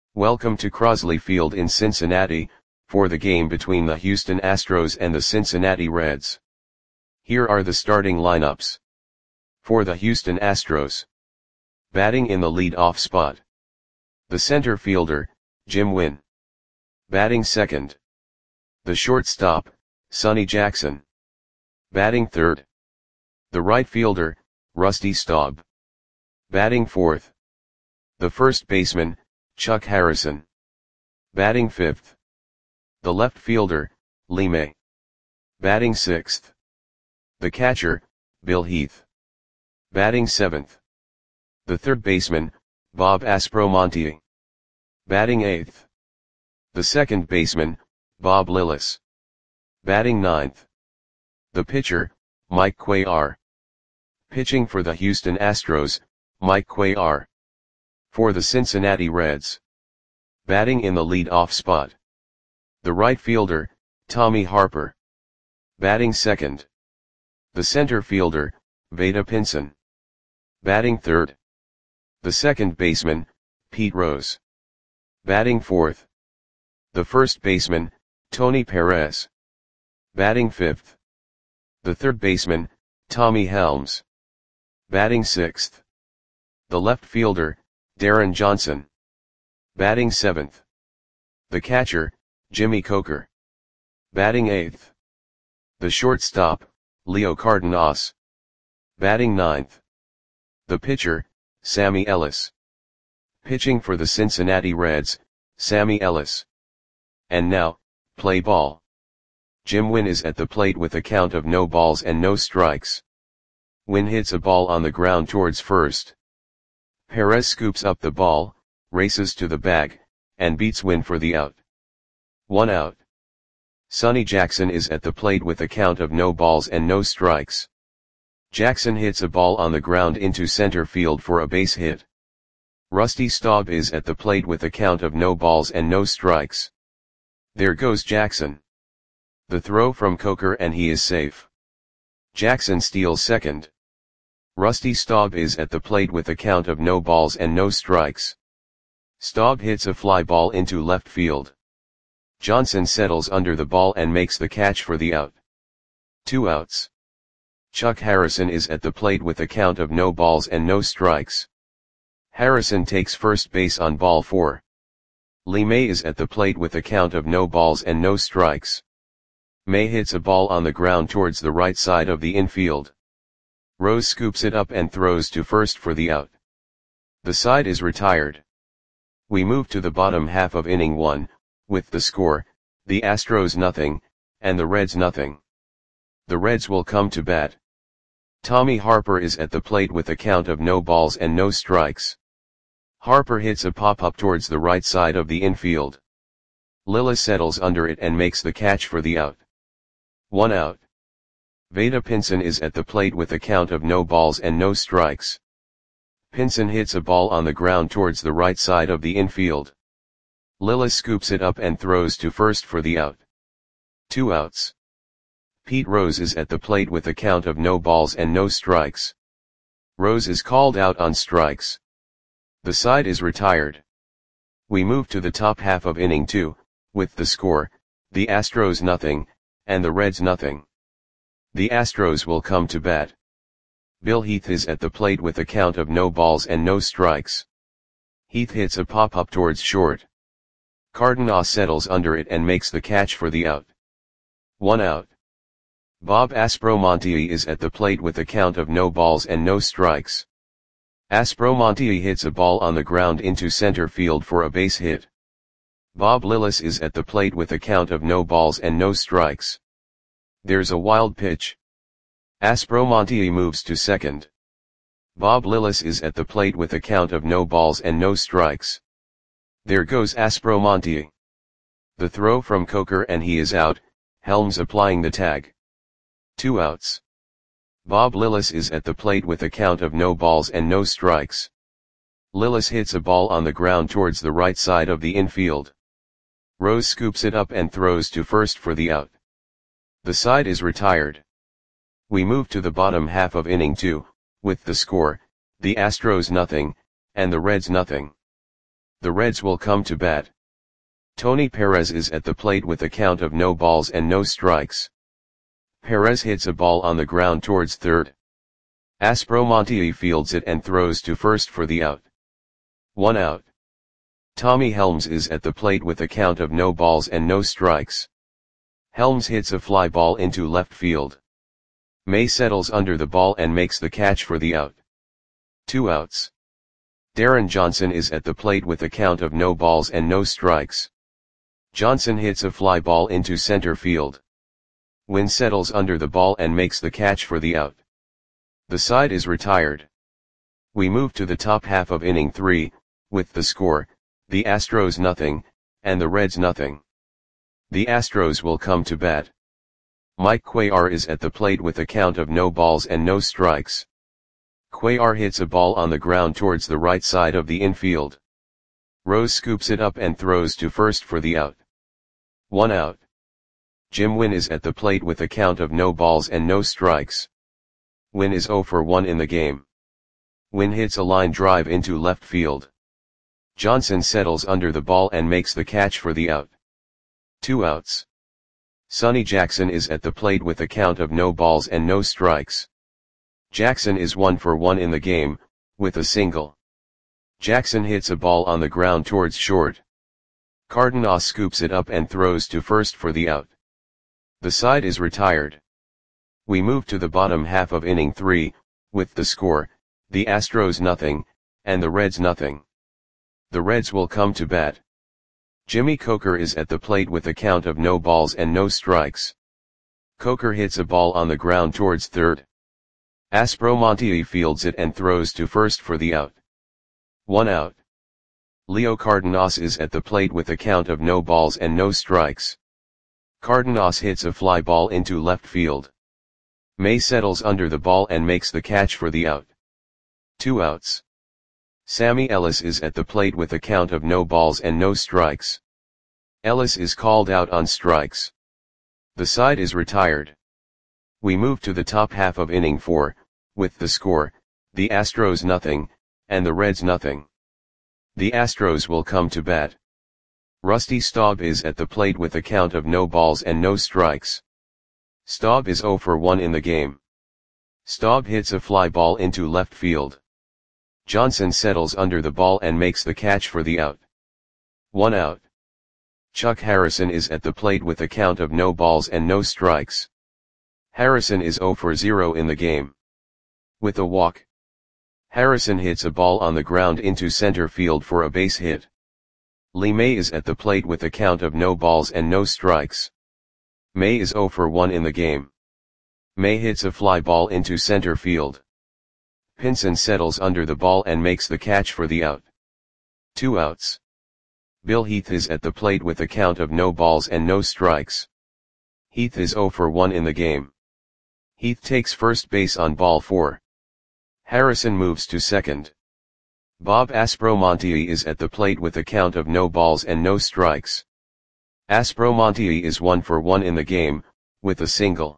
Welcome to Crosley Field in Cincinnati, for the game between the Houston Astros and the Cincinnati Reds. Here are the starting lineups. For the Houston Astros. Batting in the lead-off spot. The center fielder, Jim Wynn. Batting second. The shortstop, Sonny Jackson. Batting third. The right fielder, Rusty Staub. Batting fourth. The first baseman, Chuck Harrison. Batting fifth. The left fielder, Lee May. Batting sixth. The catcher, Bill Heath. Batting seventh. The third baseman, Bob Aspromonte. Batting eighth. The second baseman, Bob Lillis. Batting ninth. The pitcher, Mike Cuellar. Pitching for the Houston Astros, Mike Cuellar. For the Cincinnati Reds. Batting in the lead-off spot. The right fielder, Tommy Harper. Batting second. The center fielder, Vada Pinson. Batting third. The second baseman, Pete Rose. Batting fourth. The first baseman, Tony Perez. Batting fifth. The third baseman, Tommy Helms. Batting sixth. The left fielder, Darren Johnson. Batting seventh. The catcher, Jimmy Coker. Batting eighth. The shortstop, Leo Cardenas. Batting ninth. The pitcher, Sammy Ellis. Pitching for the Cincinnati Reds, Sammy Ellis. And now, play ball. Jim Wynn is at the plate with a count of no balls and no strikes. Wynn hits a ball on the ground towards first. Perez scoops up the ball, races to the bag, and beats Wynn for the out. 1 out. Sonny Jackson is at the plate with a count of no balls and no strikes. Jackson hits a ball on the ground into center field for a base hit. Rusty Staub is at the plate with a count of no balls and no strikes. There goes Jackson. The throw from Coker and he is safe. Jackson steals second. Rusty Staub is at the plate with a count of no balls and no strikes. Staub hits a fly ball into left field. Johnson settles under the ball and makes the catch for the out. 2 outs. Chuck Harrison is at the plate with a count of no balls and no strikes. Harrison takes first base on ball 4. Lee May is at the plate with a count of no balls and no strikes. May hits a ball on the ground towards the right side of the infield. Rose scoops it up and throws to first for the out. The side is retired. We move to the bottom half of inning 1, with the score, the Astros nothing, and the Reds nothing. The Reds will come to bat. Tommy Harper is at the plate with a count of no balls and no strikes. Harper hits a pop-up towards the right side of the infield. Lillis settles under it and makes the catch for the out. 1 out. Vada Pinson is at the plate with a count of no balls and no strikes. Pinson hits a ball on the ground towards the right side of the infield. Lillis scoops it up and throws to first for the out. 2 outs. Pete Rose is at the plate with a count of no balls and no strikes. Rose is called out on strikes. The side is retired. We move to the top half of inning 2, with the score, the Astros nothing, and the Reds nothing. The Astros will come to bat. Bill Heath is at the plate with a count of no balls and no strikes. Heath hits a pop-up towards short. Cardenas settles under it and makes the catch for the out. 1 out. Bob Aspromonte is at the plate with a count of no balls and no strikes. Aspromonte hits a ball on the ground into center field for a base hit. Bob Lillis is at the plate with a count of no balls and no strikes. There's a wild pitch. Aspromonte moves to second. Bob Lillis is at the plate with a count of no balls and no strikes. There goes Aspromonte. The throw from Coker and he is out, Helms applying the tag. 2 outs. Bob Lillis is at the plate with a count of no balls and no strikes. Lillis hits a ball on the ground towards the right side of the infield. Rose scoops it up and throws to first for the out. The side is retired. We move to the bottom half of inning 2, with the score, the Astros nothing, and the Reds nothing. The Reds will come to bat. Tony Perez is at the plate with a count of no balls and no strikes. Perez hits a ball on the ground towards third. Aspromonte fields it and throws to first for the out. 1 out. Tommy Helms is at the plate with a count of no balls and no strikes. Helms hits a fly ball into left field. May settles under the ball and makes the catch for the out. 2 outs. Darren Johnson is at the plate with a count of no balls and no strikes. Johnson hits a fly ball into center field. Wynn settles under the ball and makes the catch for the out. The side is retired. We move to the top half of inning 3, with the score, the Astros nothing, and the Reds nothing. The Astros will come to bat. Mike Cuellar is at the plate with a count of no balls and no strikes. Cuellar hits a ball on the ground towards the right side of the infield. Rose scoops it up and throws to first for the out. 1 out. Jim Wynn is at the plate with a count of no balls and no strikes. Wynn is 0 for 1 in the game. Wynn hits a line drive into left field. Johnson settles under the ball and makes the catch for the out. 2 outs. Sonny Jackson is at the plate with a count of no balls and no strikes. Jackson is 1 for 1 in the game, with a single. Jackson hits a ball on the ground towards short. Cardenas scoops it up and throws to first for the out. The side is retired. We move to the bottom half of inning 3, with the score, the Astros nothing, and the Reds nothing. The Reds will come to bat. Jimmy Coker is at the plate with a count of no balls and no strikes. Coker hits a ball on the ground towards third. Aspromonte fields it and throws to first for the out. 1 out. Leo Cardenas is at the plate with a count of no balls and no strikes. Cardenas hits a fly ball into left field. May settles under the ball and makes the catch for the out. 2 outs. Sammy Ellis is at the plate with a count of no balls and no strikes. Ellis is called out on strikes. The side is retired. We move to the top half of inning 4, with the score, the Astros nothing, and the Reds nothing. The Astros will come to bat. Rusty Staub is at the plate with a count of no balls and no strikes. Staub is 0 for 1 in the game. Staub hits a fly ball into left field. Johnson settles under the ball and makes the catch for the out. 1 out. Chuck Harrison is at the plate with a count of no balls and no strikes. Harrison is 0 for 0 in the game. With a walk. Harrison hits a ball on the ground into center field for a base hit. Lee May is at the plate with a count of no balls and no strikes. May is 0 for 1 in the game. May hits a fly ball into center field. Pinson settles under the ball and makes the catch for the out. 2 outs. Bill Heath is at the plate with a count of no balls and no strikes. Heath is 0 for 1 in the game. Heath takes first base on ball 4. Harrison moves to second. Bob Aspromonte is at the plate with a count of no balls and no strikes. Aspromonte is 1 for 1 in the game, with a single.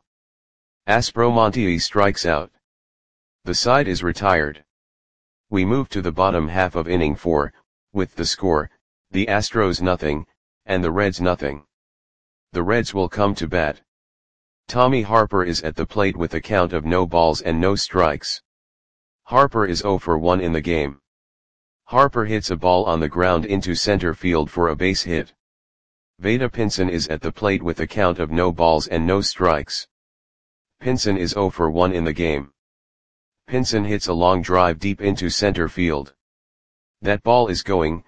Aspromonte strikes out. The side is retired. We move to the bottom half of inning 4, with the score, the Astros nothing, and the Reds nothing. The Reds will come to bat. Tommy Harper is at the plate with a count of no balls and no strikes. Harper is 0 for 1 in the game. Harper hits a ball on the ground into center field for a base hit. Vada Pinson is at the plate with a count of no balls and no strikes. Pinson is 0 for 1 in the game. Pinson hits a long drive deep into center field. That ball is gone.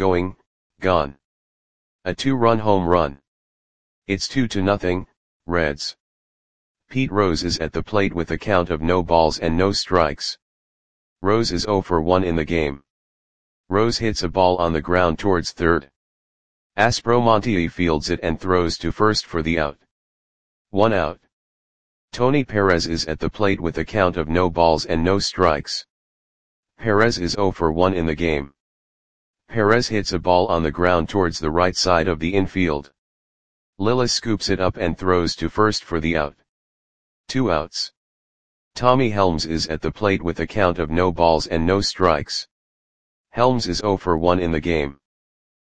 A 2-run home run. It's 2-0, Reds. Pete Rose is at the plate with a count of no balls and no strikes. Rose is 0 for 1 in the game. Rose hits a ball on the ground towards third. Aspromonte fields it and throws to first for the out. 1 out. Tony Perez is at the plate with a count of no balls and no strikes. Perez is 0 for 1 in the game. Perez hits a ball on the ground towards the right side of the infield. Lillis scoops it up and throws to first for the out. 2 outs. Tommy Helms is at the plate with a count of no balls and no strikes. Helms is 0 for 1 in the game.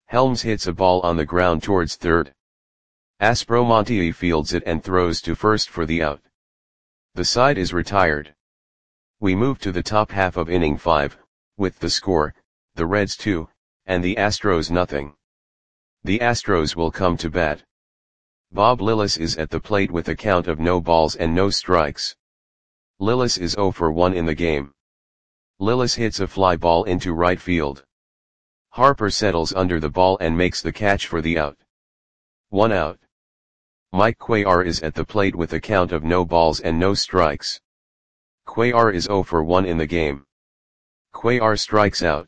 Helms hits a ball on the ground towards third. Aspromonte fields it and throws to first for the out. The side is retired. We move to the top half of inning 5, with the score, the Reds 2, and the Astros nothing. The Astros will come to bat. Bob Lillis is at the plate with a count of no balls and no strikes. Lillis is 0 for 1 in the game. Lillis hits a fly ball into right field. Harper settles under the ball and makes the catch for the out. 1 out. Mike Cuellar is at the plate with a count of no balls and no strikes. Cuellar is 0 for 1 in the game. Cuellar strikes out.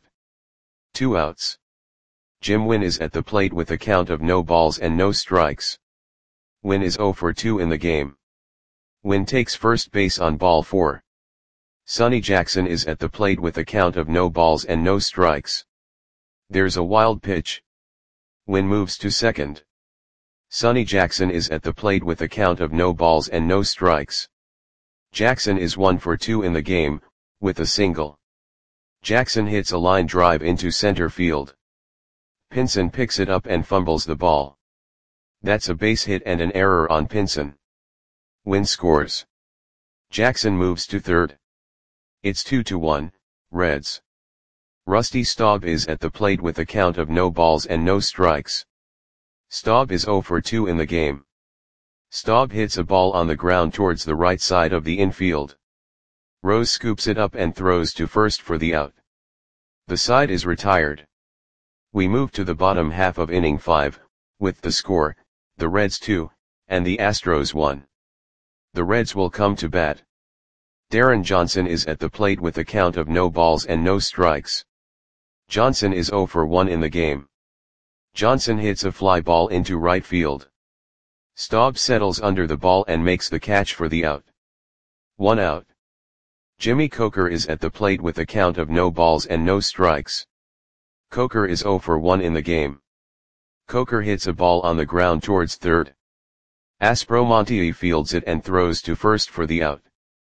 2 outs. Jim Wynn is at the plate with a count of no balls and no strikes. Wynn is 0 for 2 in the game. Wynn takes first base on ball 4. Sonny Jackson is at the plate with a count of no balls and no strikes. There's a wild pitch. Wynn moves to second. Sonny Jackson is at the plate with a count of no balls and no strikes. Jackson is 1 for 2 in the game, with a single. Jackson hits a line drive into center field. Pinson picks it up and fumbles the ball. That's a base hit and an error on Pinson. Wynn scores. Jackson moves to third. It's 2-1, Reds. Rusty Staub is at the plate with a count of no balls and no strikes. Staub is 0 for 2 in the game. Staub hits a ball on the ground towards the right side of the infield. Rose scoops it up and throws to first for the out. The side is retired. We move to the bottom half of inning 5, with the score, the Reds 2, and the Astros 1. The Reds will come to bat. Darren Johnson is at the plate with a count of no balls and no strikes. Johnson is 0 for 1 in the game. Johnson hits a fly ball into right field. Staub settles under the ball and makes the catch for the out. 1 out. Jimmy Coker is at the plate with a count of no balls and no strikes. Coker is 0 for 1 in the game. Coker hits a ball on the ground towards third. Aspromonte fields it and throws to first for the out.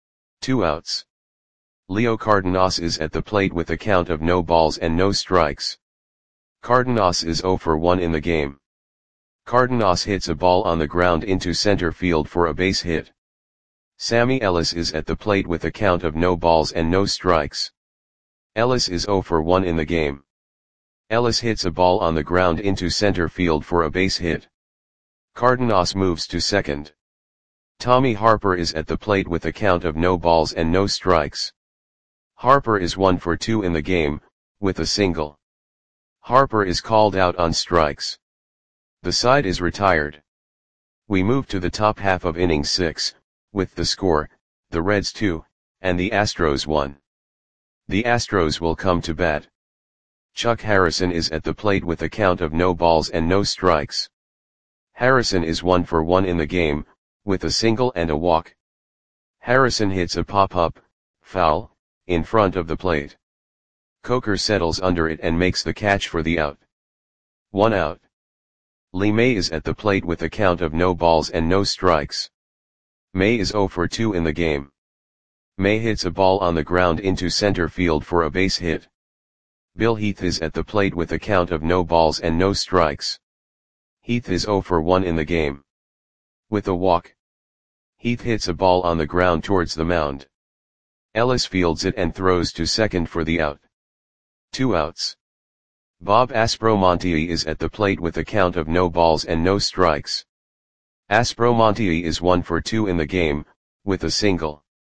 2 outs. Leo Cardenas is at the plate with a count of no balls and no strikes. Cardenas is 0 for 1 in the game. Cardenas hits a ball on the ground into center field for a base hit. Sammy Ellis is at the plate with a count of no balls and no strikes. Ellis is 0 for 1 in the game. Ellis hits a ball on the ground into center field for a base hit. Cardenas moves to second. Tommy Harper is at the plate with a count of no balls and no strikes. Harper is 1 for 2 in the game, with a single. Harper is called out on strikes. The side is retired. We move to the top half of inning 6, with the score, the Reds 2, and the Astros 1. The Astros will come to bat. Chuck Harrison is at the plate with a count of no balls and no strikes. Harrison is 1 for 1 in the game, with a single and a walk. Harrison hits a pop-up, foul, in front of the plate. Coker settles under it and makes the catch for the out. 1 out. Lee May is at the plate with a count of no balls and no strikes. May is 0 for 2 in the game. May hits a ball on the ground into center field for a base hit. Bill Heath is at the plate with a count of no balls and no strikes. Heath is 0 for 1 in the game. With a walk. Heath hits a ball on the ground towards the mound. Ellis fields it and throws to second for the out. 2 outs. Bob Aspromonte is at the plate with a count of no balls and no strikes. Aspromonte is 1 for 2 in the game, with a single.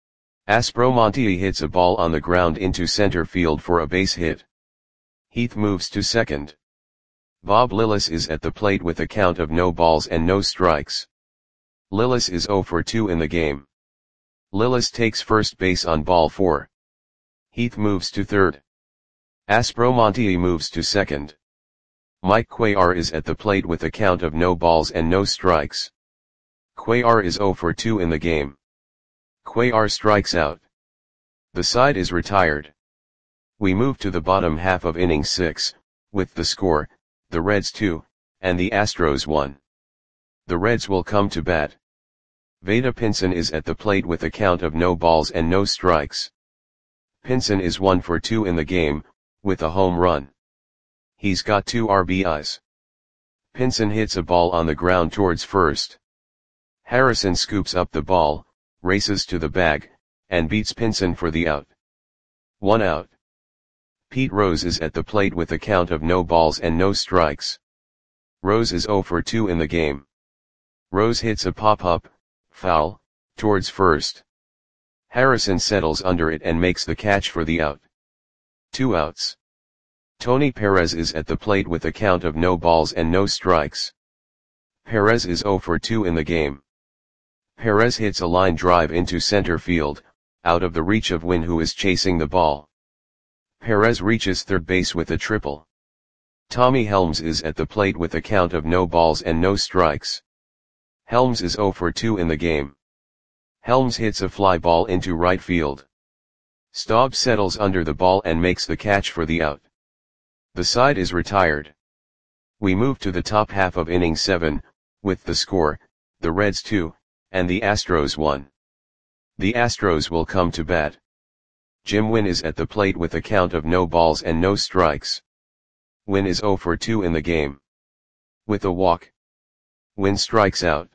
Aspromonte hits a ball on the ground into center field for a base hit. Heath moves to second. Bob Lillis is at the plate with a count of no balls and no strikes. Lillis is 0 for 2 in the game. Lillis takes first base on ball 4. Heath moves to third. Aspromonte moves to second. Mike Cuellar is at the plate with a count of no balls and no strikes. Cuellar is 0 for 2 in the game. Cuellar strikes out. The side is retired. We move to the bottom half of inning 6, with the score, the Reds 2, and the Astros 1. The Reds will come to bat. Vada Pinson is at the plate with a count of no balls and no strikes. Pinson is 1 for 2 in the game, with a home run. He's got 2 RBIs. Pinson hits a ball on the ground towards first. Harrison scoops up the ball, races to the bag, and beats Pinson for the out. 1 out. Pete Rose is at the plate with a count of no balls and no strikes. Rose is 0 for 2 in the game. Rose hits a pop-up, foul, towards first. Harrison settles under it and makes the catch for the out. 2 outs. Tony Perez is at the plate with a count of no balls and no strikes. Perez is 0 for 2 in the game. Perez hits a line drive into center field, out of the reach of Wynn, who is chasing the ball. Perez reaches third base with a triple. Tommy Helms is at the plate with a count of no balls and no strikes. Helms is 0 for 2 in the game. Helms hits a fly ball into right field. Staub settles under the ball and makes the catch for the out. The side is retired. We move to the top half of inning 7, with the score, the Reds 2, and the Astros 1. The Astros will come to bat. Jim Wynn is at the plate with a count of no balls and no strikes. Wynn is 0 for 2 in the game. With a walk, Wynn strikes out.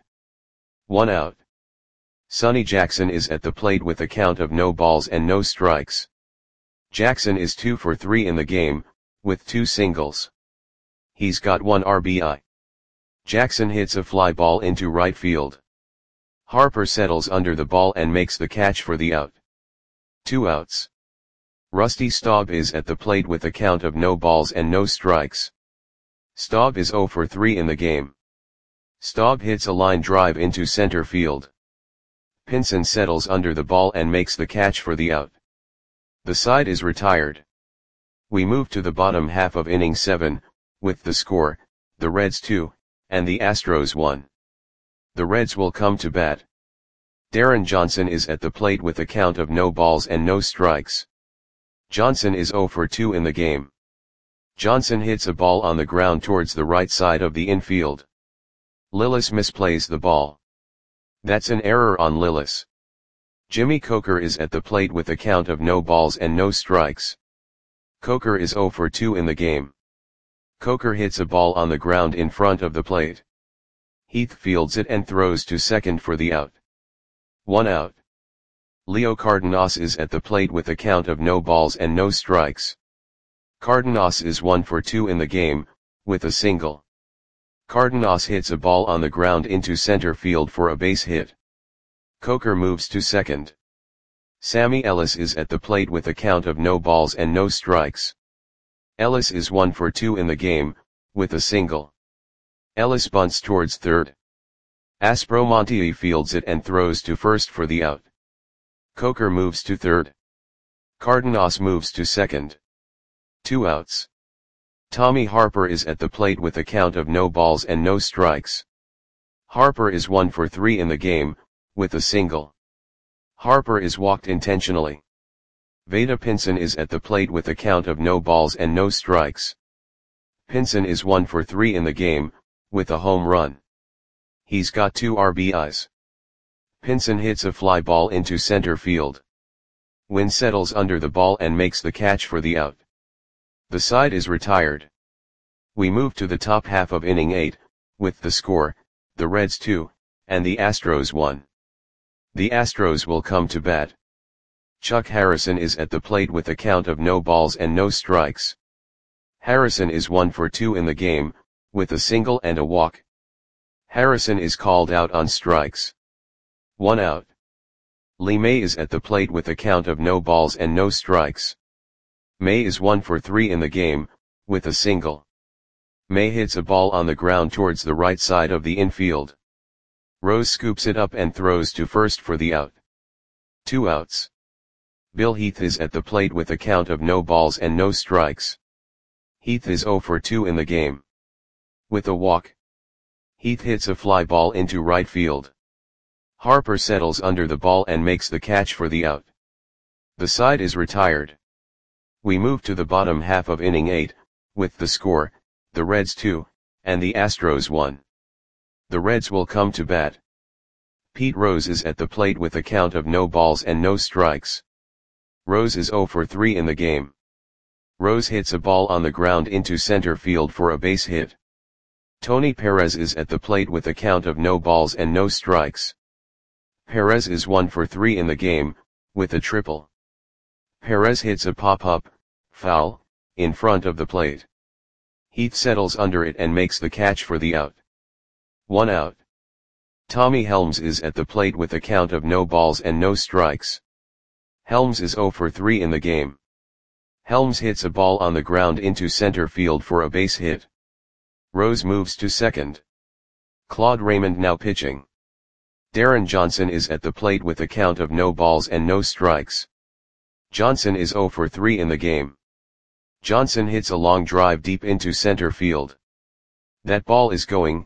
1 out. Sonny Jackson is at the plate with a count of no balls and no strikes. Jackson is 2 for 3 in the game, with 2 singles. He's got 1 RBI. Jackson hits a fly ball into right field. Harper settles under the ball and makes the catch for the out. 2 outs. Rusty Staub is at the plate with a count of no balls and no strikes. Staub is 0 for 3 in the game. Staub hits a line drive into center field. Pinson settles under the ball and makes the catch for the out. The side is retired. We move to the bottom half of inning 7, with the score, the Reds 2, and the Astros 1. The Reds will come to bat. Darren Johnson is at the plate with a count of no balls and no strikes. Johnson is 0 for 2 in the game. Johnson hits a ball on the ground towards the right side of the infield. Lillis misplays the ball. That's an error on Lillis. Jimmy Coker is at the plate with a count of no balls and no strikes. Coker is 0 for 2 in the game. Coker hits a ball on the ground in front of the plate. Heath fields it and throws to second for the out. 1 out. Leo Cardenas is at the plate with a count of no balls and no strikes. Cardenas is 1 for 2 in the game, with a single. Cardenas hits a ball on the ground into center field for a base hit. Coker moves to second. Sammy Ellis is at the plate with a count of no balls and no strikes. Ellis is 1 for 2 in the game, with a single. Ellis bunts towards third. Aspromonte fields it and throws to first for the out. Coker moves to third. Cardenas moves to second. 2 outs. Tommy Harper is at the plate with a count of no balls and no strikes. Harper is 1 for 3 in the game, with a single. Harper is walked intentionally. Vada Pinson is at the plate with a count of no balls and no strikes. Pinson is 1 for 3 in the game, with a home run. He's got 2 RBIs. Pinson hits a fly ball into center field. Wynn settles under the ball and makes the catch for the out. The side is retired. We move to the top half of inning 8, with the score, the Reds 2, and the Astros 1. The Astros will come to bat. Chuck Harrison is at the plate with a count of no balls and no strikes. Harrison is 1 for 2 in the game, with a single and a walk. Harrison is called out on strikes. 1 out. Lee May is at the plate with a count of no balls and no strikes. May is 1 for 3 in the game, with a single. May hits a ball on the ground towards the right side of the infield. Rose scoops it up and throws to first for the out. 2 outs. Bill Heath is at the plate with a count of no balls and no strikes. Heath is 0 for 2 in the game. With a walk, Heath hits a fly ball into right field. Harper settles under the ball and makes the catch for the out. The side is retired. We move to the bottom half of inning 8, with the score, the Reds 2, and the Astros 1. The Reds will come to bat. Pete Rose is at the plate with a count of no balls and no strikes. Rose is 0 for 3 in the game. Rose hits a ball on the ground into center field for a base hit. Tony Perez is at the plate with a count of no balls and no strikes. Perez is 1 for 3 in the game, with a triple. Perez hits a pop-up, foul, in front of the plate. Heath settles under it and makes the catch for the out. 1 out. Tommy Helms is at the plate with a count of no balls and no strikes. Helms is 0 for 3 in the game. Helms hits a ball on the ground into center field for a base hit. Rose moves to second. Claude Raymond now pitching. Darren Johnson is at the plate with a count of no balls and no strikes. Johnson is 0 for 3 in the game. Johnson hits a long drive deep into center field. That ball is gone.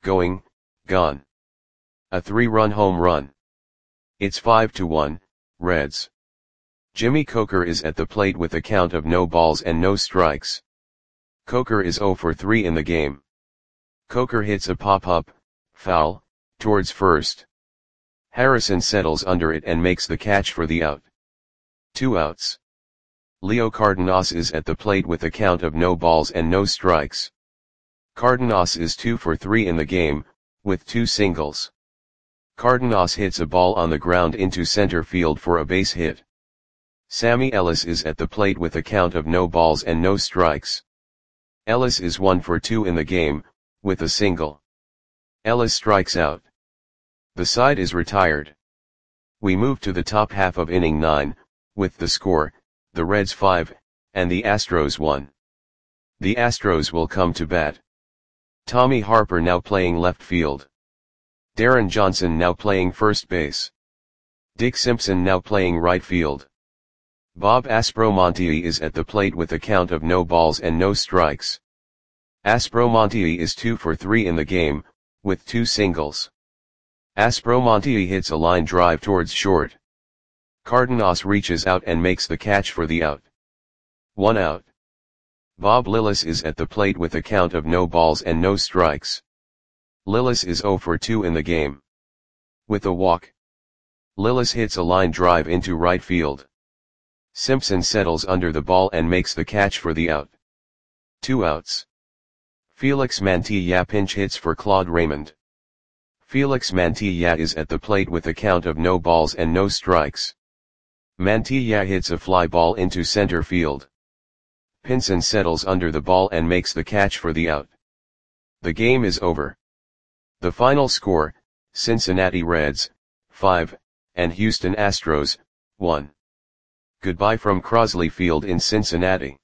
A 3-run home run. It's 5-1, Reds. Jimmy Coker is at the plate with a count of no balls and no strikes. Coker is 0 for 3 in the game. Coker hits a pop-up, foul, towards first. Harrison settles under it and makes the catch for the out. 2 outs. Leo Cardenas is at the plate with a count of no balls and no strikes. Cardenas is 2 for 3 in the game, with 2 singles. Cardenas hits a ball on the ground into center field for a base hit. Sammy Ellis is at the plate with a count of no balls and no strikes. Ellis is 1 for 2 in the game, with a single. Ellis strikes out. The side is retired. We move to the top half of inning 9, with the score, the Reds 5, and the Astros 1. The Astros will come to bat. Tommy Harper now playing left field. Darren Johnson now playing first base. Dick Simpson now playing right field. Bob Aspromonte is at the plate with a count of no balls and no strikes. Aspromonte is 2 for 3 in the game, with 2 singles. Aspromonte hits a line drive towards short. Cardenas reaches out and makes the catch for the out. 1 out. Bob Lillis is at the plate with a count of no balls and no strikes. Lillis is 0 for 2 in the game. With a walk. Lillis hits a line drive into right field. Simpson settles under the ball and makes the catch for the out. 2 outs. Felix Mantilla pinch hits for Claude Raymond. Felix Mantilla is at the plate with a count of no balls and no strikes. Mantilla hits a fly ball into center field. Pinson settles under the ball and makes the catch for the out. The game is over. The final score, Cincinnati Reds, 5, and Houston Astros, 1. Goodbye from Crosley Field in Cincinnati.